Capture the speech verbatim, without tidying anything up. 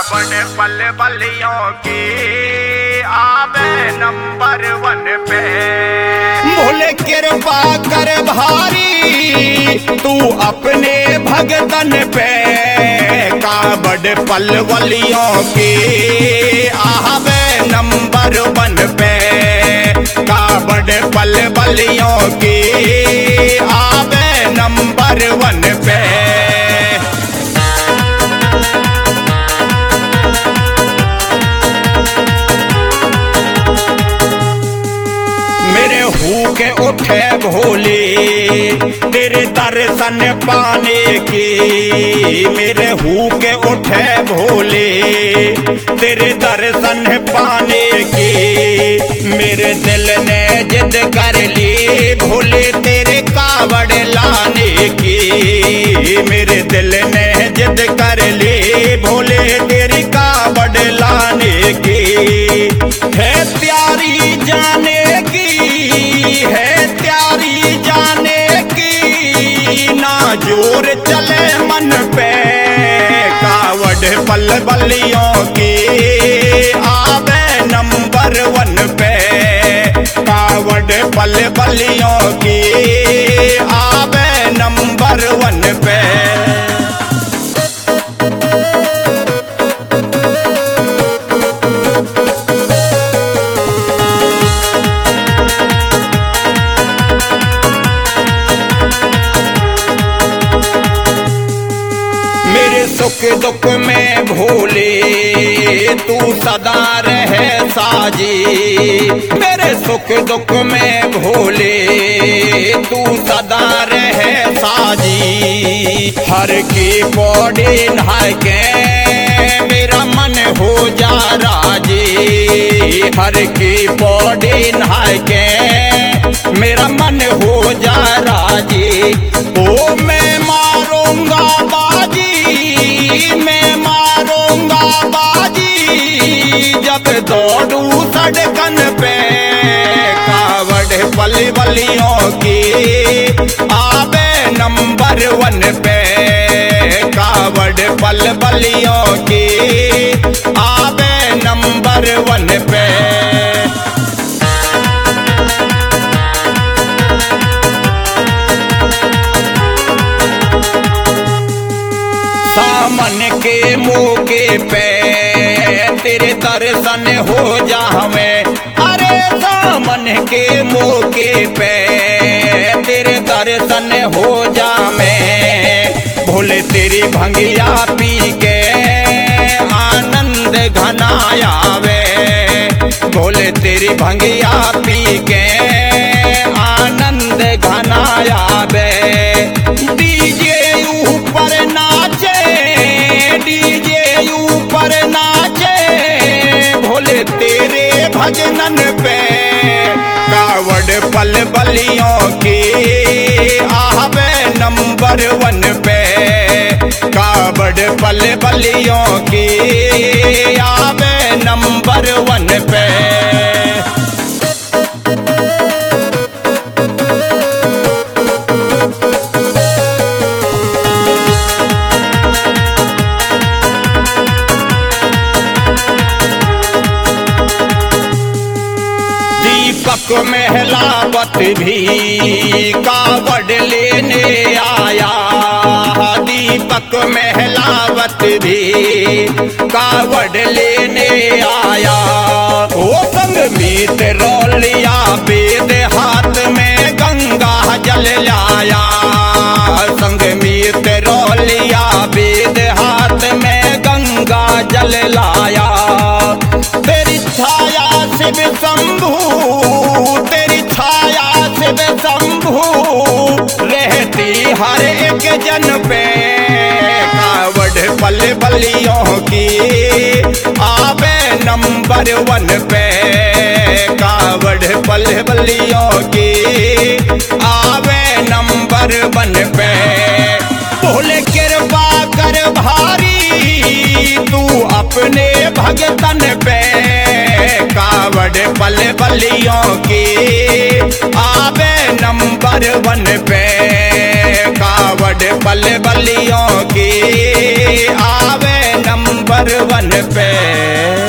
कावड़ पल बलियों की आवे नंबर वन पे। भोले कृपा कर भारी तू अपने भगतन पे। कावड़ पल बलियों की आवे नंबर वन पे। कावड़ पल बलियों की आवे नंबर वन पे। मेरे हू के उठे भोले तेरे दर्शन पाने की। मेरे हू के उठे भोले तेरे दर्शन पाने की। मेरे दिल ने जिद कर ली भोले तेरे कावड़ लाने की। मेरे दिल ने जिद कर ली भोले तेरी कावड़ लाने की। है प्यारी जाने की है प्यारी जाने की ना जोर चले मन पे। कावड़ पल बलियों की आवे नंबर वन पे। कावड़ पल बलियों की आवे नंबर वन पे। सुख दुख में भोले तू सदा रहे साजी। मेरे सुख दुख में भोले तू सदा रहे साजी। हर की पौड़ी नहा के मेरा मन हो जा राजी। हर की पौड़ी नहा के मेरा मन हो जा राजी। ओ मैं मारूंगा बाजी मैं मारूंगा बाजी जब दौड़ू सड़कन पे। कावड़ पल बलियों की आवे नंबर वन पे। कावड़ पल बलियों की आवे नंबर वन पे। सामन के मौके पे तेरे दर्शन हो जावे। अरे सामन के मौके पे तेरे दर्शन हो जावे। भोले तेरी भंगिया पी के आनंद घनायावे। भोले तेरी भंगिया पी के आनंद घनायावे। डीजे ऊपर नाचे डीजे ऊपर नाचे भोले तेरे भजनन पे। कावड़ पल बलियों की आवे नंबर वन पे। कावड़ पल बलियों की आवे नंबर वन पे। दीपक महलावत भी कावड़ लेने आया। दीपक महलावत भी कावड़ लेने आया। ओ संग मीत रोलिया वेद हाथ में गंगा जल लाया। संग मीत रोलिया वेद हाथ में गंगा जल लाया। तेरी छाया शिव शंभू तेरी छाया शिव शंभू रहती हर एक जन पे। कावड़ पल बलियों की आवे नंबर वन पे। कावड़ पल बलियों की आवे नंबर वन पे। भोले कृपा कर भारी तू अपने भगतन पे। कावड़ पल बलियों की आवे नंबर वन पे। कावड़ पल बलियों की आवे नंबर वन पे